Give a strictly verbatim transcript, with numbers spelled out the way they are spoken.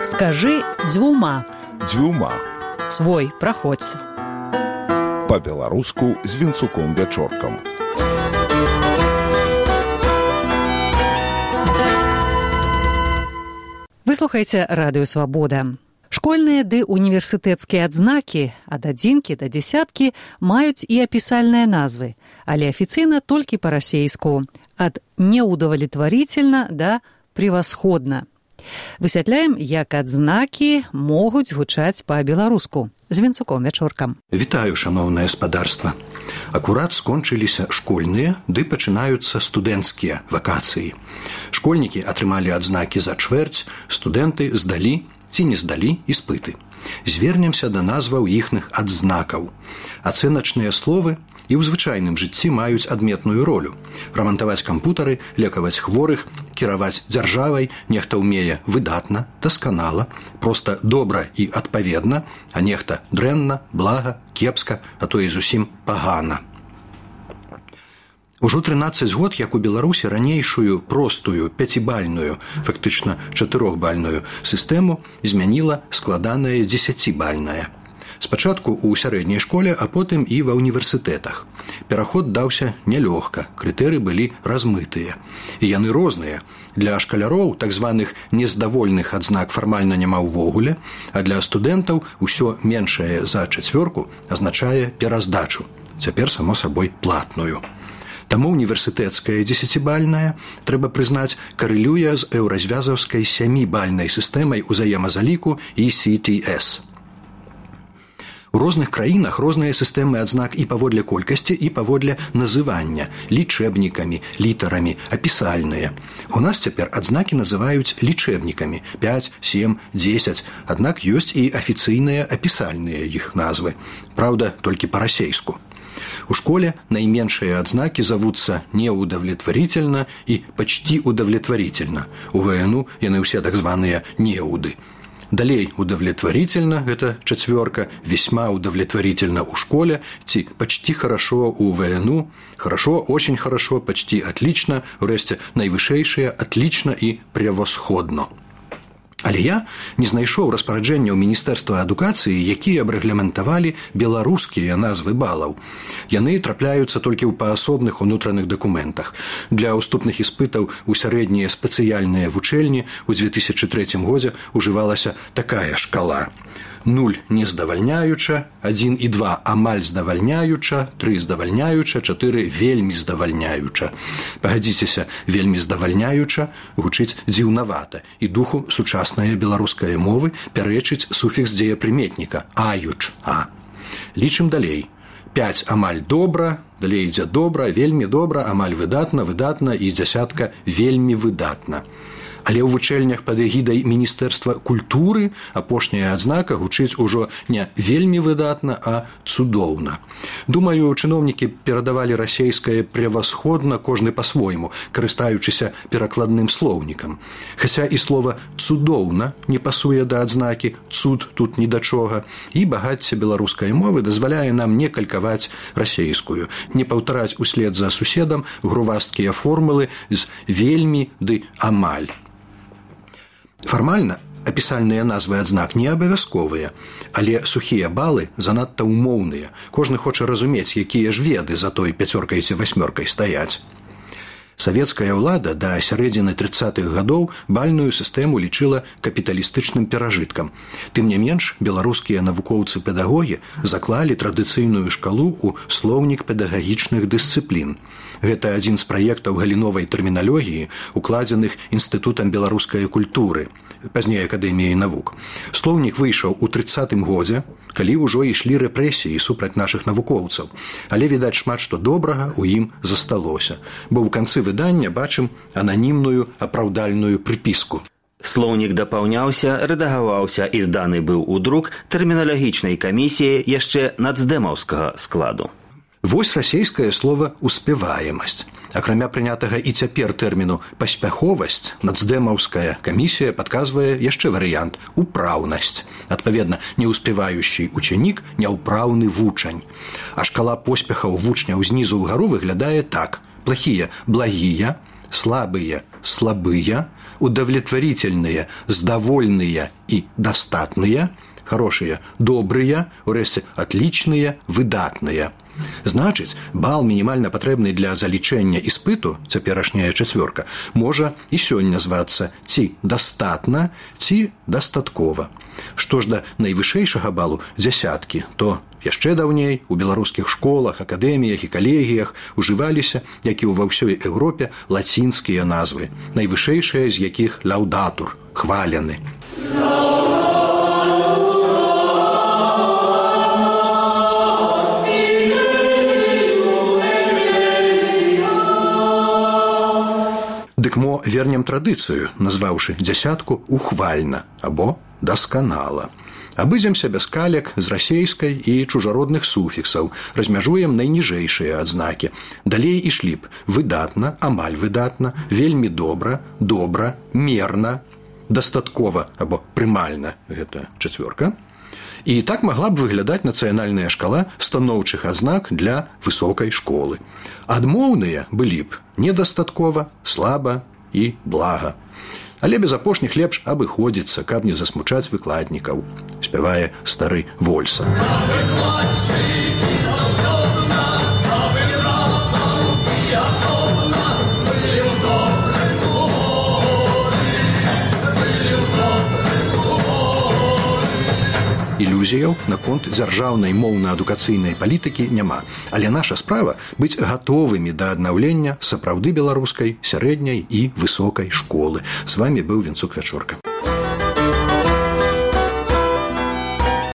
Скажи дзвюма. Дзвюма. Свой, праходзь. Па-беларуску з Вінцуком Вячоркам. Вы слухаеце Радыё Свабода. Школьныя ды універсітэцкія адзнакі ад адзінкі да дзясяткі маюць і апісальныя назвы, але афіцыйна толькі па-расейску, ад неудавлетварительна да превасходна. Высвятляем, як адзнакі могуць гучаць па-беларуску. З Вінцуком Вячоркам. Вітаю, шановнае спадарства. Акурат скончыліся школьныя, ды пачынаюцца студэнцкія вакацыі. Школьнікі атрымалі адзнакі за чвэрць, студэнты здалі ці не здалі іспыты. Звернемся да назваў іхных адзнакаў. Ацэначныя словы і ў звычайным жыцці маюць адметную ролю. Рамантаваць кампутары, лекаваць хворых, кіраваць дзяржавай нехта ўмее выдатна, дасканала, проста добра і адпаведна, а нехта дрэнна, блага, кепска, а то і зусім пагана. Ужо трынаццаць год, як у Беларусі ранейшую простую пяцібальную, фактычна чатырохбальную сістэму змяніла складаная дзесяцібальная. Спачатку ў сярэдняй школе, а потым і ва ўніверсітэтах. Пераход даўся нялёгка, крытэры былі размытыя. І яны розныя. Для шкаляроў так званых нездавольных адзнак фармальна няма ўвогуле, а для студэнтаў усё меншае за чацвёрку азначае пераздачу. Цяпер, само сабой, платную. Таму універсітэцкая дзесяцібальная, трэба прызнаць, карэлюе з еўразвязаўскай сямібальнай сістэмай узаемазаліку і си ти эс. У розных краінах розныя сістэмы адзнак і паводле колькасці, і паводле называння, лічэбнікамі, літарамі, апісальныя. У нас цяпер адзнакі называюць лічэбнікамі пяць, сем, дзесяць, аднак ёсць і афіцыйныя апісальныя іх назвы. Праўда, толькі па-расейску. У школе найменшыя адзнакі завуцца неудовлетворительно і почти удовлетворительно. У ВНУ яны ўсе так званыя неуды. Далей удовлетворительно – это чацвёрка, весьма удовлетворительно у школе, ці почти хорошо у ВНУ, хорошо, очень хорошо, почти отлично, урэшце найвышэйшыя отлично і превосходно. Але я не знайшоў распараджэнняў Міністэрства адукацыі, якія б рэгламентавалі беларускія назвы балаў. Яны трапляюцца толькі ў паасобных унутраных дакументах. Для ўступных іспытаў у сярэднія спецыяльныя вучэльні ў дзве тысячы трэцім годзе ўжывалася такая шкала. нуль не здавальняюча, адзін і два амаль здавальняюча, тры здавальняюча, чатыры вельмі здавальняюча. Пагадзіцеся, вельмі здавальняюча гучыць дзіўнавата, і духу сучаснае беларускае мовы пярэчыць суфікс дзеяпрыметніка аюч, а. Лічым далей. пяць амаль добра, далей ідзе добра, вельмі добра, амаль выдатна, выдатна і дзясятка вельмі выдатна. Але ў вучэльнях пад эгідай Міністэрства культуры апошняя адзнака гучыць ужо не вельмі выдатна, а цудоўна. Думаю, чыноўнікі перадавалі расейскае превасходна кожны па-свойму, карыстаючыся перакладным слоўнікам. Хаця і слова «цудоўна» не пасуе да адзнакі, «цуд» тут ні да чога, і багацце беларускай мовы дазваляе нам не калькаваць расейскую, не паўтараць услед за суседам грувасткія формулы з «вельмі» ды «амаль». Фармальна апісальныя назвы адзнак не абавязковыя, але сухія балы занадта ўмоўныя. Кожны хоча разумець, якія ж веды за той пяцёркай ці васьмёркай стаяць. Савецкая ўлада да сярэдзіны трыццатых гадоў бальную сістэму лічыла капіталістычным перажыткам. Тым не менш, беларускія навукоўцы-педагогі заклалі традыцыйную шкалу ў слоўнік педагагічных дысцыплін. Гэта адзін з праектаў галіновай тэрміналогіі, укладзеных Інстытутам беларускай культуры, пазней Акадэміяй навук. Слоўнік выйшаў у трыццатым годзе, калі ўжо ішлі рэпрэсіі супраць нашых навукоўцаў. Але, відаць, шмат што добрага ў ім засталося, бо ў канцы выдання бачым ананімную апраўдальную прыпіску. Слоўнік дапаўняўся, рэдагаваўся і зданы быў у друк тэрміналагічнай камісіі яшчэ нацдэмаўскага складу. Вось расейскае слова «успеваемасць». Акрамя прынятага і цяпер тэрміну «паспяховасць», нацдэмаўская камісія падказвае яшчэ варыянт «упраўнасць». Адпаведна, неуспевающий ученік, няўпраўны вучань. А шкала поспехаў вучняў знізу ўгару выглядае так. Плохие – благие, слабые – слабые, удовлетворительные – сдовольные и достатные, хорошие – добрые, урэшце отличные, выдатные. Значыць, бал мінімальна патрэбны для залічэння іспыту, цяперашняя чацвёрка, можа і сёння звацца ці дастатна, ці дастаткова. Што ж да найвышэйшага балу дзясяткі, то яшчэ даўней у беларускіх школах, акадэміях і калегіях ужываліся, як і ва ўсёй Еўропе, лацінскія назвы, найвышэйшыя з якіх лаўдатур, хвалены. Дык мо вернем традыцыю, назваўшы дзясятку ухвальна або дасканала. Абыдземся без калек з расейскай і чужародных суфіксаў, размяжуем найніжэйшыя адзнакі. Далей ішлі б выдатна, амаль выдатна, вельмі добра, добра, мерна, дастаткова або прымальна, гэта чацвёрка. І так магла б выглядаць нацыянальная шкала станоўчых адзнак для высокай школы. Адмоўныя былі б недастаткова, слаба і блага. Але без апошніх лепш абыходзіцца, каб не засмучаць выкладнікаў, спявае стары Вольса. Ілюзіяў наконт дзяржаўнай моўна-адукацыйнай палітыкі няма, але наша справа быць гатовымі да аднаўлення сапраўды беларускай сярэдняй і высокай школы. З вамі быў Венцук Вячорка.